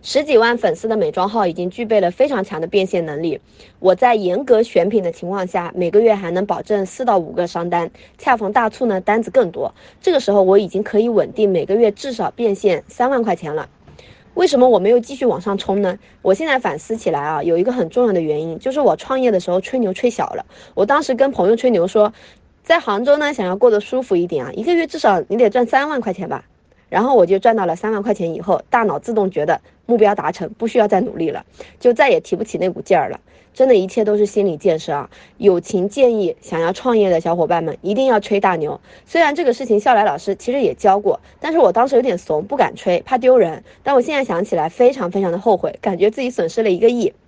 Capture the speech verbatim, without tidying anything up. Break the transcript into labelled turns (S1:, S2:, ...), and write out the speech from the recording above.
S1: 十几万粉丝的美妆号已经具备了非常强的变现能力。我在严格选品的情况下，每个月还能保证四到五个商单，恰逢大促呢，单子更多。这个时候我已经可以稳定每个月至少变现三万块钱了。为什么我没有继续往上冲呢？我现在反思起来啊，有一个很重要的原因，就是我创业的时候吹牛吹小了。我当时跟朋友吹牛说，在杭州呢，想要过得舒服一点啊，一个月至少你得赚三万块钱吧。然后我就赚到了三万块钱以后，大脑自动觉得目标达成，不需要再努力了，就再也提不起那股劲儿了。真的，一切都是心理建设啊！友情建议想要创业的小伙伴们一定要吹大牛。虽然这个事情笑来老师其实也教过，但是我当时有点怂，不敢吹，怕丢人。但我现在想起来，非常非常的后悔，感觉自己损失了一个亿。